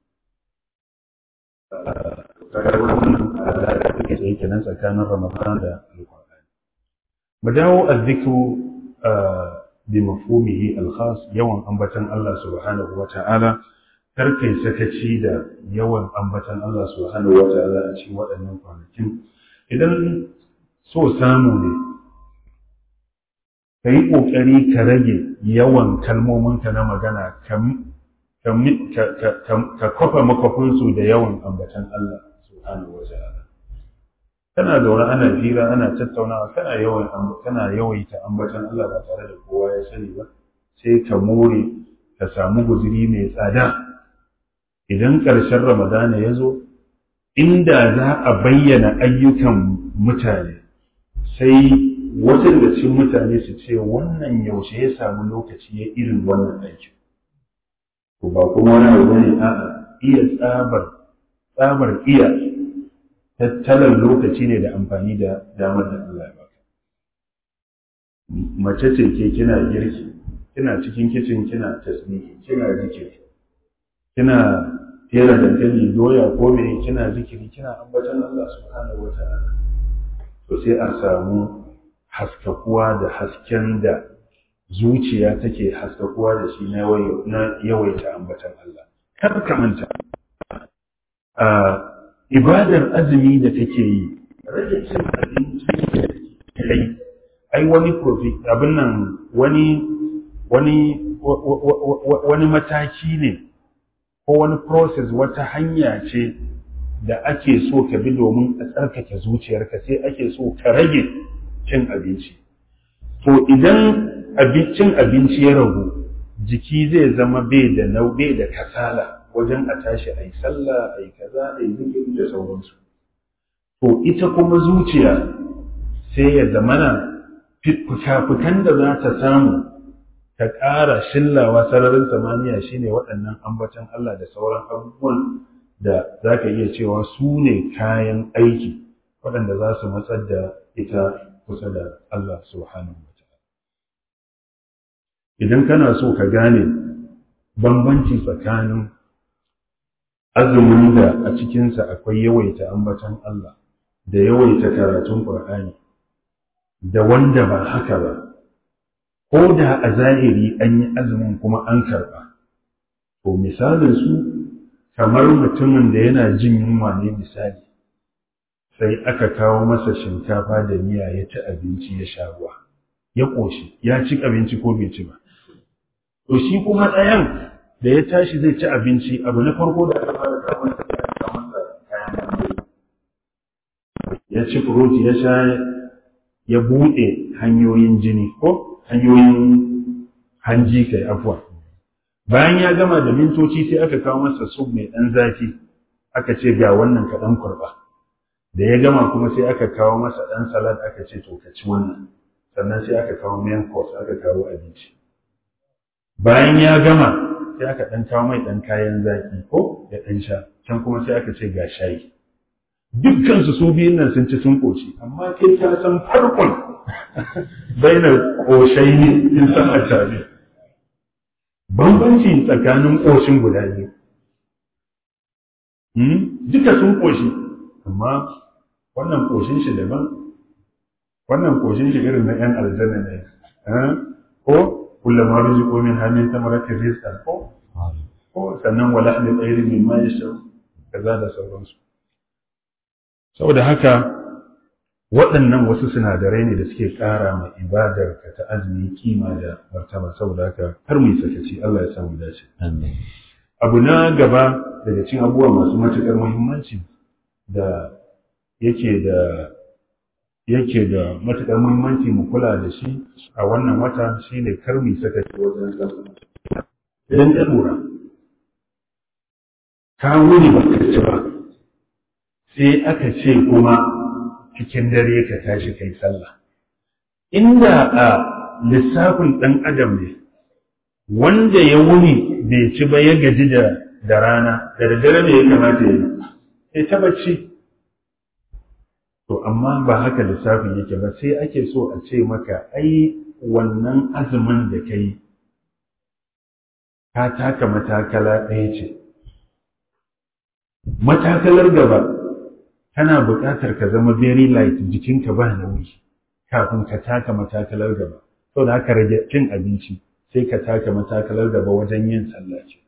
Speaker 1: sai kenan tsakanin Ramadan da Al-Qur'ani mu dawo azzikru بمفهومه الخاص يوم أنبتن الله سبحانه وتعالى تركي سكتشي دا يوم أنبتن الله سبحانه وتعالى أشي وأن ينفعنكم إذن سو ساموني كي أكري كرجي يوم كلمومن كنما جنا ككفى مكفنسو دا يوم أنبتن الله سبحانه وتعالى kana zaune ana hira ana tattaunawa kana yawaita ambatan Allah ba tare da kowa ya sani ba sai ka more ka samu guzuri mai tsada idan ƙarshen Ramadana ya zo inda za a bayyana ayyukan mutane sai wasu daga cikin mutane su ce wannan yaushe ya samu lokaci ya irin wannan aikin to ba kuma wani abu bane a'a iya tsabar iya tattalar lokaci ne da amfani da damar da Allah ya baka. Mace ce ke kina girki, kina cikin kicin kina tasbihi, kina zikiri, kina tera dankali doya ko me kina zikiri, kina ambatan Allah subhanahu wata'ala. To sai a samu haskakuwa da hasken da zuciya take haskakuwa da shi na yawaita ambatan Allah. Kar ka manta. Ibadar azumi da take yi rage cin abinci da kai ai wani wani wani mataki ne ko wani process, wata hanya ce da ake so ka bi domin a tsarkake zuciyarka, sai ake so ka rage cin abinci. To idan cin abinci ya ragu, jiki zai zama bai da kasala wajen a tashi a yi sallah, a yi kaza, a yi zikiri da sauransu. To ita kuma zuciya sai ya zamana fuka-fukan da za ta samu ta ƙara shillawa sararin samaniya shine waɗannan ambatan Allah da sauran abubuwan da za ka iya cewa su ne kayan aiki waɗanda za su matsar da ita kusa da Allah subhanahu wa ta'ala. Idan kana so ka gane bambanci tsakanin azumin da a cikinsa akwai yawaita ambatan Allah da yawaita karatun Qur'ani da wanda ba haka ba, ko da a zahiri an yi azumin kuma an karɓa, to misalin su kamar mutumin da yana jin yunwa ne misali, sai aka kawo masa shinkafa da miya ya ci abinci ya sha ruwa, ya ƙoshi, ya ci abinci ko bai ci ba. To shi kuma ɗayan da ya tashi zai ci abinci, abu na farko da aka fara kawo masa kayan marmari, ya ci furoti ya sha, ya buɗe hanyoyin jini ko hanyoyin hanji kai afuwa. Bayan ya gama da mintoci sai aka kawo masa sup mai ɗan zafi, aka ce ga wannan ka ɗan kurɓa. Da ya gama kuma sai aka kawo masa ɗan salad, aka ce to ka ci wannan. Sannan sai aka kawo main course, aka kawo abinci. Bayan ya gama sai aka ɗan kawo mai ɗan kayan zaki ko ya ɗan sha, can kuma sai aka ce ga shayi. Dukkansu su biyun nan sun ci sun ƙoshi, amma kai ka san farkon bainar ƙoshai ne in san a tare. Bambanci tsakanin ƙoshin guda biyu. Duka sun ƙoshi, amma wannan ƙoshin shi daban, wannan ƙoshin shi irin na ‘yan aljanna ne. Ko kullama rizqu min hamin tamaratin rizqan ko sannan wala ahli tsayri min ma yasha kaza da sauransu. Saboda haka waɗannan wasu sinadarai ne da suke ƙara ma ibadar ka ta azumi kima da martaba. Saboda haka har mu yi sakaci, Allah ya samu dace. Abu na gaba daga cikin abubuwa masu matuƙar muhimmanci da yake da matuƙar muhimmanci mu kula da shi a wannan wata shine kar mu yi sakaci wajen sallah. Idan ka lura ka wuni ba ka ci ba, sai aka ce kuma cikin dare ka tashi kai sallah. Inda a lissafin ɗan adam ne, wanda ya wuni bai ci ba ya gaji da rana, da daddare ne ya kamata ya yi, sai ta bacci. To, amma ba haka lissafin yake ba, sai ake so a ce maka, ai, wannan azumin da ka yi, ka taka matakala ɗaya ce. Matakalar gaba, kana buƙatar ka zama very light, jikinka ba nauyi kafin ka taka matakalar gaba. Sau da haka rage cin abinci sai ka taka matakalar gaba wajen yin sallah ce.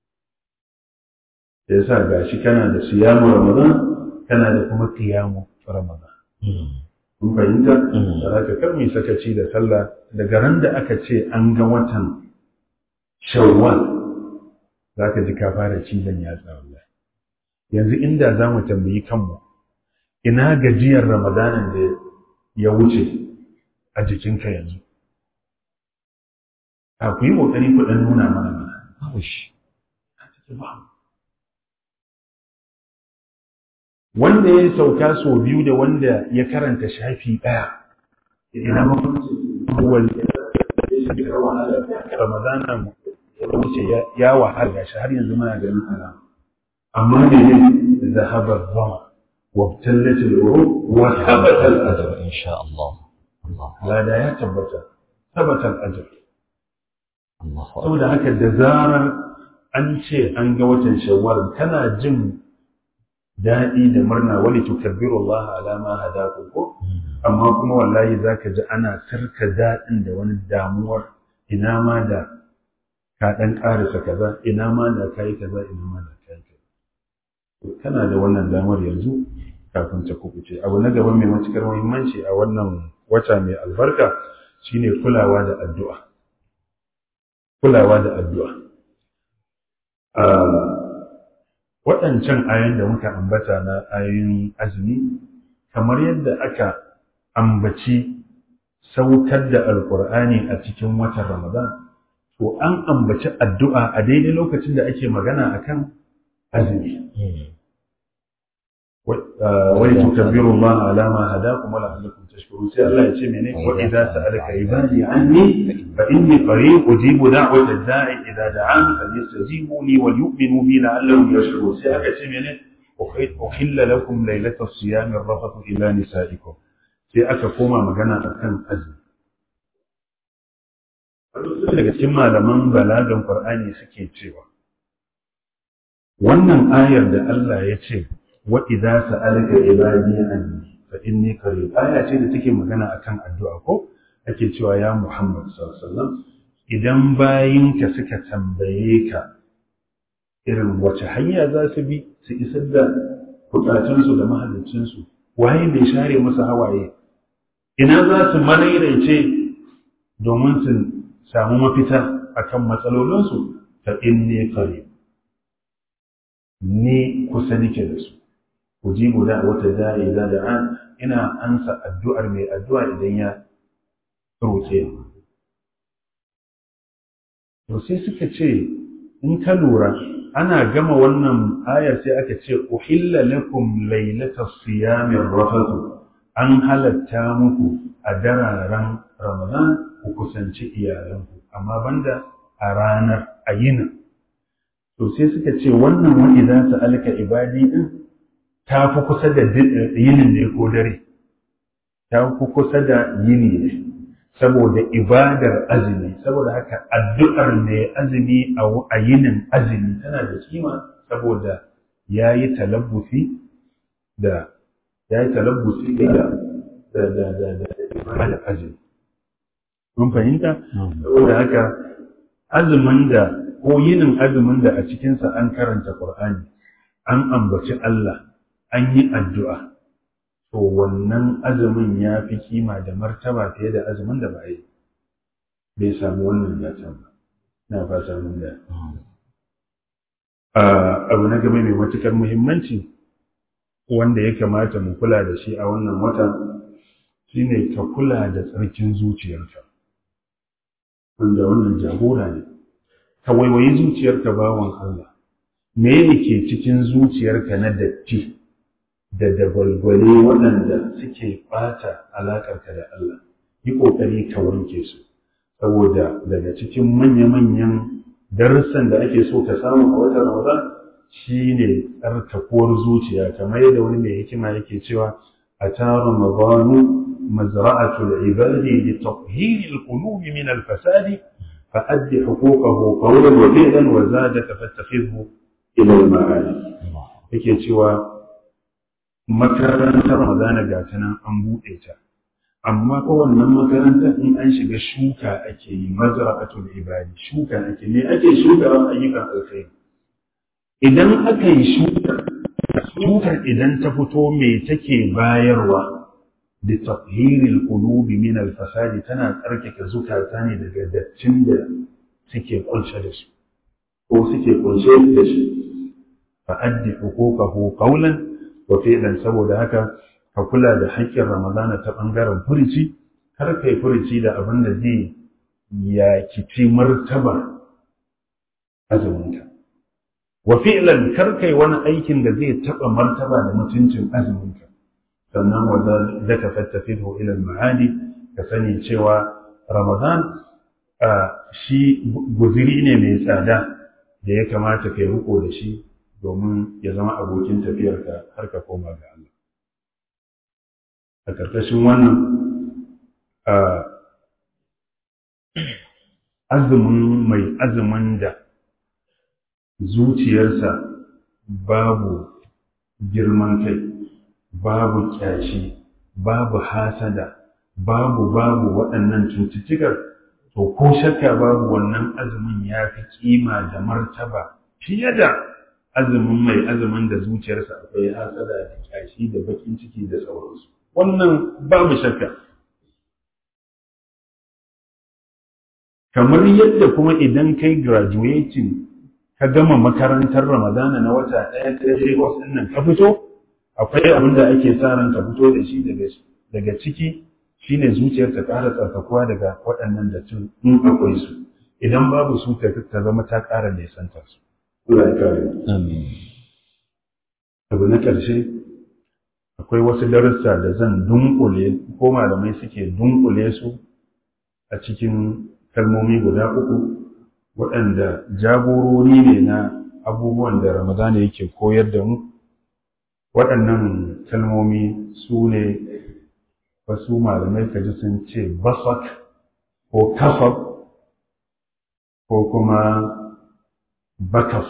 Speaker 1: Da yasa gashi kana da siyamu Ramadan, kana da kuma qiyamu Ramadan. Kun fahimta? Da haka kar mu sakaci da sallah daga ran da aka ce an ga watan Shawwal, zaka ji ka fara cizon yatsa wallahi. Yanzu inda za mu tambayi kanmu, ina gajiyar Ramadanin da ya wuce a jikinka yanzu? A ku yi ƙoƙari ku ɗan nuna mana mana. Wanda ya sauka sau biyu da wanda ya karanta shafi ɗaya, ina mafi Ramadanin ya wuce ya wahala shi har yanzu muna ganin alama. Amma ne zahabar zama. وابتلت العروق وثبت الأجر
Speaker 2: إن شاء الله.
Speaker 1: لا دا يا ثبت الأجر.
Speaker 2: الله
Speaker 1: saboda haka da zarar an ce an ga watan Shawwal kana jin daɗi da murna, wali tukabbiru Allah ala ma hadakum ko, amma kuma wallahi zaka ji ana sarka daɗin da wani damuwar, ina ma da ka ɗan ƙarisa kaza, ina ma da kai kaza, ina ma da kai kaza. Kana da wannan damar yanzu kafin ta kubuce. Abu na gaba mai matukar muhimmanci a wannan wata mai albarka shine kulawa da addu'a. kulawa da addu'a. Waɗancan ayoyin da muka ambata na ayoyin azumi, kamar yadda aka ambaci saukar da alkur'ani a cikin watan Ramadan, to an ambaci addu'a a daidai lokacin da ake magana akan azumi. Wai tukabbiru Allah ala ma hadakum wa la'allakum tashkurun. Sai Allah ya ce mene wa idza sa'alaka ibadi anni fa inni qarib ujibu da'wata da'i idza da'an falyastajibu li wal yu'minu bi la'allahum yashkurun. Sai aka ce mene uhilla lakum laylata as-siyami ar-rafathu ila nisa'ikum. Sai aka koma magana akan azumi. Daga cikin malaman balagan Qur'ani suke cewa wannan ayar da Allah ya ce wa idza sa'alaka ibadi anni fa inni qarib, aya ce da take magana akan addu'a ko ake cewa ya Muhammad sallallahu alaihi wasallam idan bayinka suka tambaye ka irin wace hanya za su bi su isar da bukatunsu da mahallicinsu, waye mai share musu hawaye, ina za su manairaice domin su samu mafita akan matsalolinsu, fa inni qarib, ni kusa nake da su. Ujibu da'wata da'i idza da'an, ina ansa addu'ar mai addu'a idan ya roke ni. To sai suka ce in ka lura ana gama wannan ayar sai aka ce uhilla lakum laylatas siyamir rafathu, an halatta muku a dararen Ramadan ku kusanci iyalanku, amma banda a ranar ayina. To sai suka ce wannan wa idza sa'alaka ibadi din ta fi kusa da yinin ne ko dare, ta fi kusa da yini ne saboda ibadar azumi, saboda haka addu'ar mai azumi a yinin azumi tana da kima saboda ya yi talabbusi da ibadar azumi. Mun fahimta? Saboda haka azumin da ko yinin azumin da a cikinsa an karanta Qur'ani, an ambaci Allah, an yi addu'a, to wannan azumin ya fi kima da martaba fiye da azumin da ba yi bai samu wannan gatan ba. Na fata mun da. Abu na gaba mai matukar muhimmanci wanda ya kamata mu kula da shi a wannan wata shine ka kula da tsarkin zuciyarka, wanda wannan jagora ne. Ka waiwayi zuciyarka bawan Allah, me yake cikin zuciyarka na datti da dagwalgwale waɗanda suke ɓata alaƙarka da Allah, yi ƙoƙari ka wanke su, saboda daga cikin manya-manyan darussan da ake so ka samu a watan Ramadan shi ne tsarkakuwar zuciya, kamar yadda wani mai hikima yake cewa a ta Ramadanu mazra'atul ibadi li tathhiril qulubi min al-fasadi fa addi huquqahu qawlan wa fi'lan wa zadaka fattakhidhu ila al-ma'ali. Yake cewa makarantar Ramadana ga ta nan an buɗe ta, amma ko wannan makarantar in an shiga shuka ake yi, mazra'atul ibadi, shuka ake, me ake shukawa ayyukan alkhairi. Idan aka yi shukar idan ta fito me take bayarwa, da tathhiril qulubi min al-fasadi, tana tsarkake zukata ne daga dattin da suke kunshe da su ko suke kunshe da shi. Fa addi huquqahu qawlan wa fi'lan, saboda haka ka kula da haƙƙin Ramadana ta ɓangaren furici, kar kai furici da abin da zai yakici martaba azuminka. Wa fi'lan, kar kai wani aikin da zai taɓa martaba da mutuncin azuminka. Sannan wa zaka fattafihu ila al-ma'adi, ka sani cewa Ramadan shi guziri ne mai tsada da ya kamata kai riko da shi domin ya zama abokin tafiyarka har ka koma ga Allah. A ƙarƙashin wannan mai azumin da zuciyarsa babu girman kai, babu ƙyashi, babu hasada, babu waɗannan cututtukar, to ko shakka babu wannan azumin ya fi kima da martaba fiye da azumin mai azumin da zuciyarsa akwai hasada da kyashi da bakin ciki da sauransu. Wannan babu shakka. kamar yadda kuma idan kai graduating ka gama makarantar Ramadana na wata ɗaya ta sai wasu nan ka fito akwai abin da ake sa ran ka fito da shi daga ciki shine zuciyar ta ƙara tsarkakuwa daga waɗannan dattin in akwai su idan babu su ta zama ta ƙara nisantar su. Allah ya kare.
Speaker 2: Amin.
Speaker 1: Abu na ƙarshe akwai wasu darussa da zan dunkule ko malamai suke dunkule su a cikin kalmomi guda uku waɗanda jagorori ne na abubuwan da Ramadana yake koyar da mu. Waɗannan kalmomi su ne wasu malamai kaji sun ce basak ko kafab ko kuma bakas.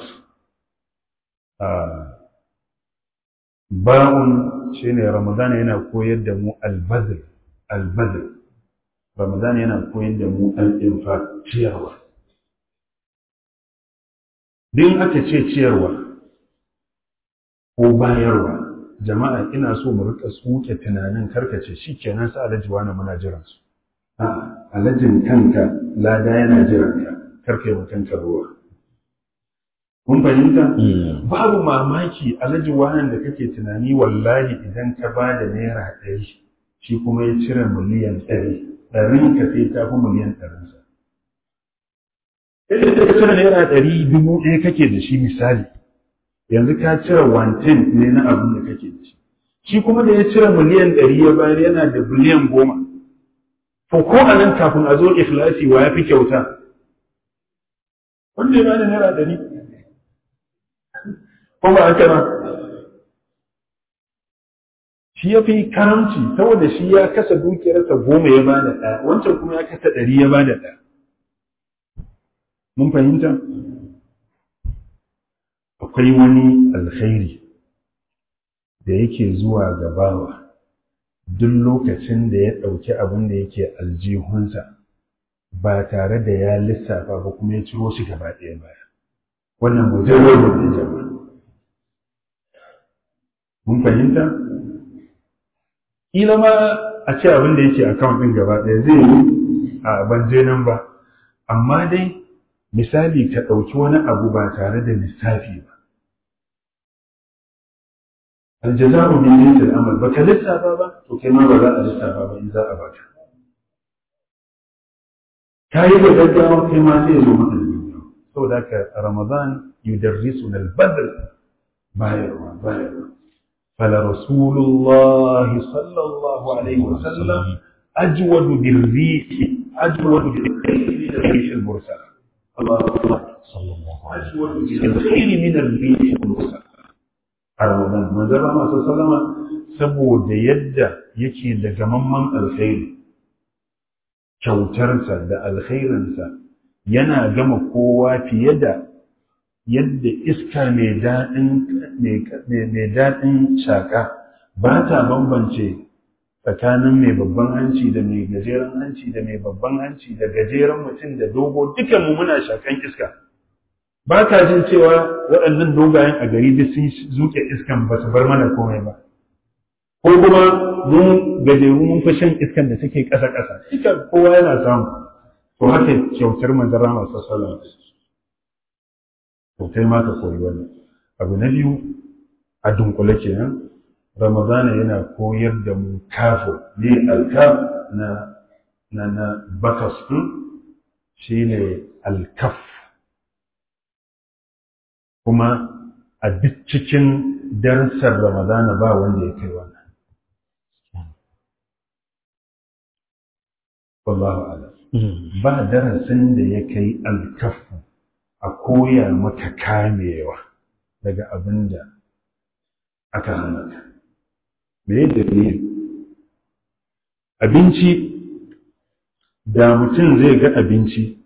Speaker 1: Ba'un shi ne Ramadana yana koyar da mu albazir. Ramadana yana koyar da mu al'infa ciyarwa. Din aka ce ciyarwa ko bayarwa, jama'a ina so mu rika tsuke tunanin karkace shi kenan sa alaji wani muna jiran su. Alajin kanka lada yana jiran ka, karkai wa kanka ruwa. Kun fahimta? Babu mamaki alhaji wannan da kake tunani wallahi idan ka ba da naira 100 shi kuma ya cire miliyan 100 ɗarin ka sai ta fi miliyan 100 sa. Idan ka cire naira 100 1000 kake da shi misali yanzu ka cire 110 ne na abin da kake da shi. Shi kuma da ya cire miliyan 100 ya bayar yana da biliyan 10. To ko a nan kafin a zo ikhlasi wa ya fi kyauta? Wanda ya bada naira 100. Ko ba haka ba shi ya fi karamci saboda shi ya kasa dukiyarsa 10 ya bada ɗaya wancan kuma ya kasa 100 ya bada ɗaya. Mun fahimta? Akwai wani alkhairi da yake zuwa gabawa duk lokacin da ya ɗauki abin da yake aljihunsa ba tare da ya lissafa ba kuma ya ciro shi gaba ɗaya baya. Wannan mujarrar da jama'a. Mun fahimta? Kila ma a ce abin da yake account ɗin gaba ɗaya zai yi a ban je nan ba, amma dai misali ka ɗauki wani abu ba tare da lissafi ba. Aljaza'u min jinsil amal baka lissafa ba to kai ma ba za a lissafa ba in za a baka. Ka yi da gaggawa kai ma sai ya zo maka da gaggawa. Saboda haka Ramadan yudarrisuna al-badr bayarwa. فلرسول الله صلى الله عليه وسلم أجود بالريح المرسلة. الله أكبر. أجود بالخير من الريح المرسلة. رمضان من زمان ما صلى الله عليه وسلم سبو da yadda yake da gamamman alkhairi kyautarsa da alkhairinsa yana gama kowa fiye da yadda iska mai daɗin shaƙa ba ta bambance tsakanin mai babban hanci da mai gajeren hanci da mai babban hanci da gajeren mutum da dogo dukanmu muna shakan iska. Ba ka jin cewa waɗannan dogayen a gari duk sun zuke iskan ba su bar mana komai ba. Ko kuma mun gajeru mun fi shan iskan da take ƙasa-ƙasa. Duka kowa yana samu. To haka kyautar manzon Allah sallallahu alaihi wasallam. To kai ma ka koyi wannan. Abu na biyu a dunkule kenan Ramadana yana koyar da mu kafo ne alkaf na bakas shine alkaf kuma a duk cikin darussan Ramadana ba wanda ya kai wannan. Wallahu a'lam. Ba darasin da ya kai alkafu a koya maka kamewa daga abin da aka hana ka. Me dalili? Abinci, da mutum zai ga abinci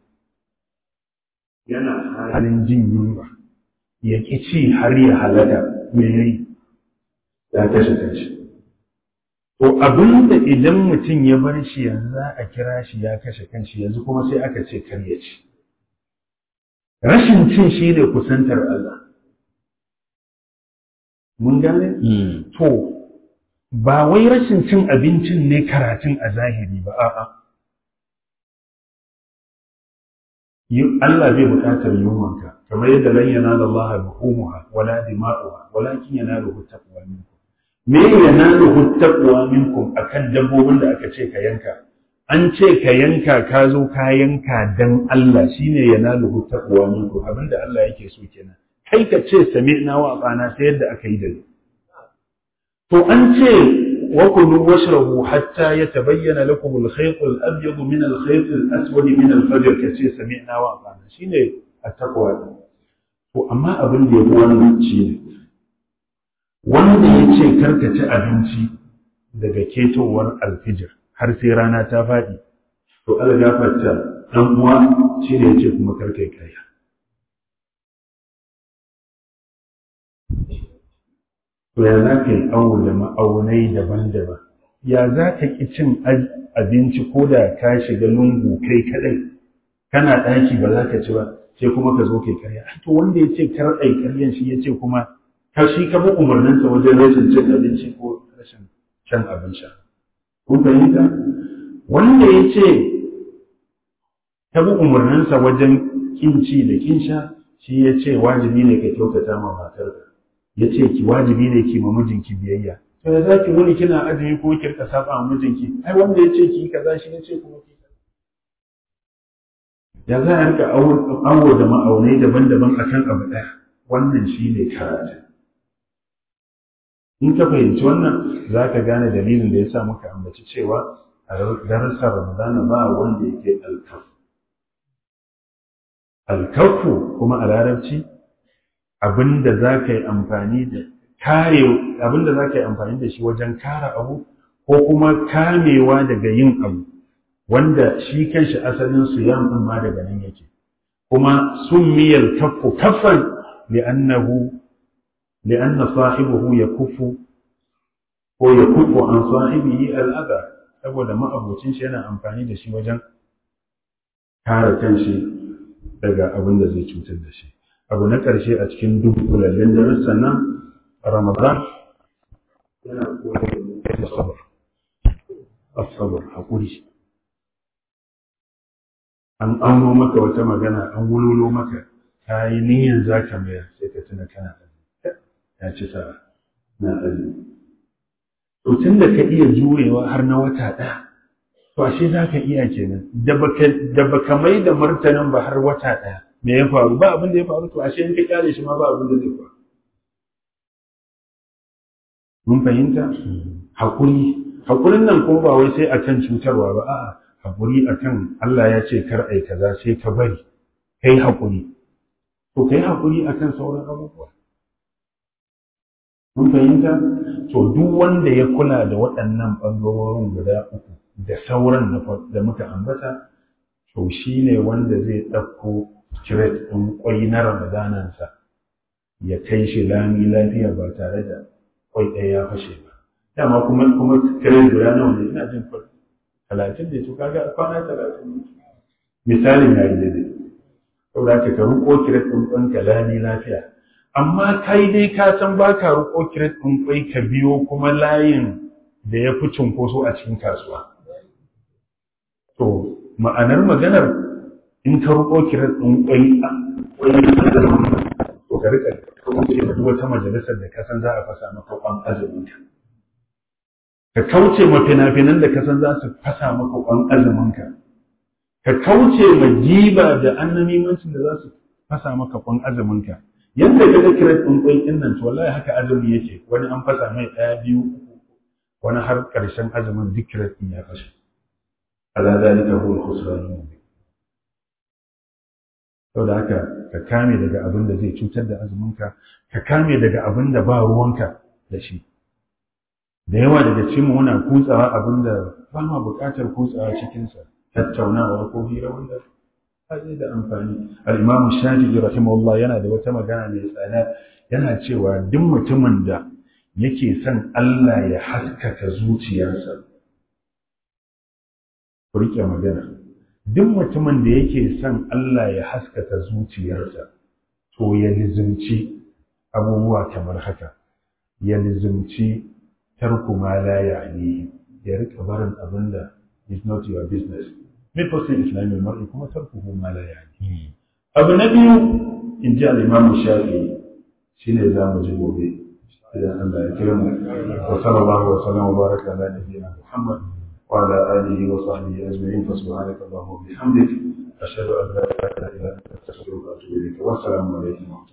Speaker 1: yana halin jin yunwa, ya ƙi ci har ya halaka me yayi? Ya kashe kanshi. To abin da idan mutum ya bar shi yanzu za a kira shi ya kashe kanshi yanzu kuma sai aka ce kar ya ci. Rashin cin shi ne kusantar Allah. Mun gane? To, ba wai rashin cin abincin ne karatun a zahiri ba, a'a. Allah bai buƙatar yunwanka kamar yadda lan yanala Allah luhumuha wala dima'uha walakin yanaluhu taqwa minkum. Me yanaluhu taqwa minkum akan dabbobin da aka ce ka yanka? An ce ka yanka ka zo ka yanka dan Allah shine yanaluhu taqwa minkum, abinda Allah yake so kenan. Kai ka ce sami'na wa ata'na sai yadda aka yi da ni. To an ce وكلوا واشربوا حتى يتبين لكم الخيط الأبيض من الخيط الأسود من الفجر كشي سمعنا وأطعنا شيء التقوى. وأما أبن دي wannan shine wanda yace karka ci abinci daga ketowar alfijir har sai rana ta faɗi, to Allah gafarta dan uwa shine yace kuma karka yi ƙarya. To ya za ka yi awo da ma'aunai daban-daban, ya za ka ƙi cin abinci ko da ka shiga lungu kai kaɗai, kana ɗaki ba za ka ci ba, sai kuma ka zo kai karya. To wanda ya ce kar ai karyan shi ya ce kuma ka shi ka bi umarninsa wajen rashin cin abinci ko rashin shan abin sha. Kun fahimta? Wanda ya ce ka bi umarninsa wajen ƙin ci da ƙin sha, shi ya ce wajibi ne ka kyautata ma matarka. Ya ce ki wajibi ne ki ma mijinki biyayya. To ya za ki wuni kina azumi ko ki rika saba ma mijinki? Ai wanda ya ce ki kaza shi ya ce kuma ki kaza. Ya za a rika awo da ma'aunai daban-daban akan abu ɗaya. Wannan shi ne karatu. In ka fahimci wannan za ka gane dalilin da ya sa muka ambaci cewa a darussan Ramadana ba wanda yake alkafu. Alkafu kuma a larabci abinda za ka yi amfani da abinda za ka yi amfani da shi wajen kare abu ko kuma kamewa daga yin abu wanda shi kanshi asalin su yan ma daga nan yake kuma summiyal kaffu kaffan li'anna sahibuhu yakuffu ko yakuffu an sahibihi al'adha saboda ma'abocin shi yana amfani da shi wajen kare kanshi daga abin da zai cutar da shi. Abu na ƙarshe a cikin dunkulallen darussan nan Ramadan yana koyar da sabar. Asabar haƙuri. An auno maka wata magana, an wulolo maka, ta yi niyyar za ka mayar sai ka tuna kana azumi. Ya ci sa'a na azumi. To tun da ka iya jurewa har na wata ɗaya, to ashe za ka iya kenan. Da baka mai da martanin ba har wata ɗaya. Me ya faru ba abin da ya faru to ashe in ka kyale shi ma ba abin da zai faru. Mun fahimta hakurin nan kuma ba wai sai akan cutarwa ba a'a hakuri akan Allah ya ce kar ai kaza sai ka bari kai hakuri to kai hakuri akan sauran abubuwa. Mun fahimta to duk wanda ya kula da waɗannan ɓangarorin guda uku da sauran da muka ambata to shine wanda zai ɗauko kiret ɗin ƙwai na Ramadanansa ya kai shi lami lafiya ba tare da ƙwai ɗaya ya fashe ba. Dama kuma kiret guda nawa ne ina jin 30 ne to kaga kwana 30 ne. Misalin ya yi daidai. Saboda ka ruko kiret ɗin ƙwanka lami lafiya. Amma kai dai ka san ba ka ruko kiret ɗin ƙwai ka biyo kuma layin da ya fi cunkoso a cikin kasuwa. To ma'anar maganar in ka ruko kiran ɗin ƙwai to ka rika kauce da duk wata majalisar da ka san za a fasa maka ƙwan azumin ka kauce ma fina-finan da ka san za su fasa maka ƙwan azumin ka kauce ma giba da annamimancin da za su fasa maka ƙwan azumin ka yadda ka ga kiran ɗin ƙwai ɗin nan to wallahi haka azumi yake wani an fasa mai 1 2 wani har ƙarshen azumin duk kiran ɗin ya fashe ala zalika huwa al-khusran al-mubin. Saboda haka ka kame daga abin da zai cutar da azuminka ka kame daga abin da ba ruwanka da shi da yawa daga cikin mu muna kutsawa abin da ba ma buƙatar kutsawa cikinsa tattaunawa ko hira wanda ba zai da amfani. Al-Imam Shafi'i rahimahullah yana da wata magana mai tsada yana cewa duk mutumin da yake son Allah ya haskaka zuciyarsa ku riƙe magana duk mutumin da yake son Allah ya haskaka zuciyarsa to ya lizimci abubuwa kamar haka ya lizimci tarku ma la ya'ni ya rika barin abin da is not your business min husnul islamil mar'i kuma tarkuhu ma la yani. Abu na biyu in ji al-Imam Shafi'i shine za mu ji gobe idan Allah ya kira mu. Wa sallallahu wa sallam wa baraka ala nabiyyina Muhammad wa ala alihi wa sahbihi ajma'in. Fa subhanaka Allahumma wa bihamdik ashhadu an la ilaha illa anta astaghfiruka wa atubu ilayk. Wa assalamu alaykum.